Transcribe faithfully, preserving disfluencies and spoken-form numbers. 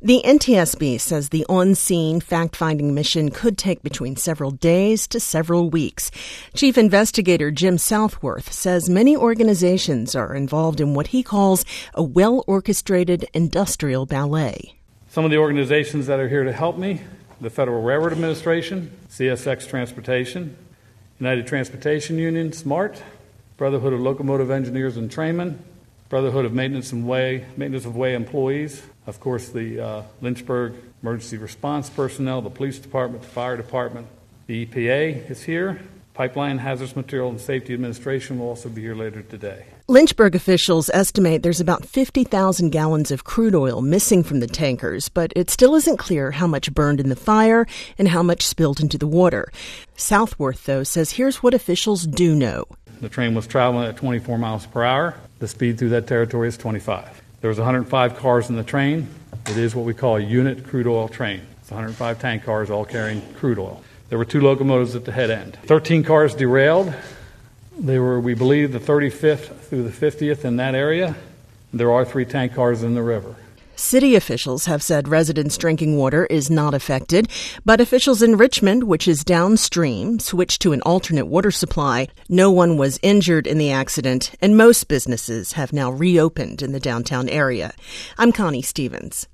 The N T S B says the on-scene fact-finding mission could take between several days to several weeks. Chief Investigator Jim Southworth says many organizations are involved in what he calls a well-orchestrated industrial ballet. Some of the organizations that are here to help me: the Federal Railroad Administration, C S X Transportation, United Transportation Union, SMART, Brotherhood of Locomotive Engineers and Trainmen, Brotherhood of Maintenance and Way, Maintenance of Way Employees, of course the uh, Lynchburg Emergency Response Personnel, the Police Department, the Fire Department, the E P A is here. Pipeline Hazardous Material and Safety Administration will also be here later today. Lynchburg officials estimate there's about fifty thousand gallons of crude oil missing from the tankers, but it still isn't clear how much burned in the fire and how much spilled into the water. Southworth, though, says here's what officials do know. The train was traveling at twenty-four miles per hour. The speed through that territory is twenty-five. There was one hundred five cars in the train. It is what we call a unit crude oil train. It's one hundred five tank cars all carrying crude oil. There were two locomotives at the head end. thirteen cars derailed. They were, we believe, the thirty-fifth through the fiftieth in that area. There are three tank cars in the river. City officials have said residents' drinking water is not affected, but officials in Richmond, which is downstream, switched to an alternate water supply. No one was injured in the accident, and most businesses have now reopened in the downtown area. I'm Connie Stevens.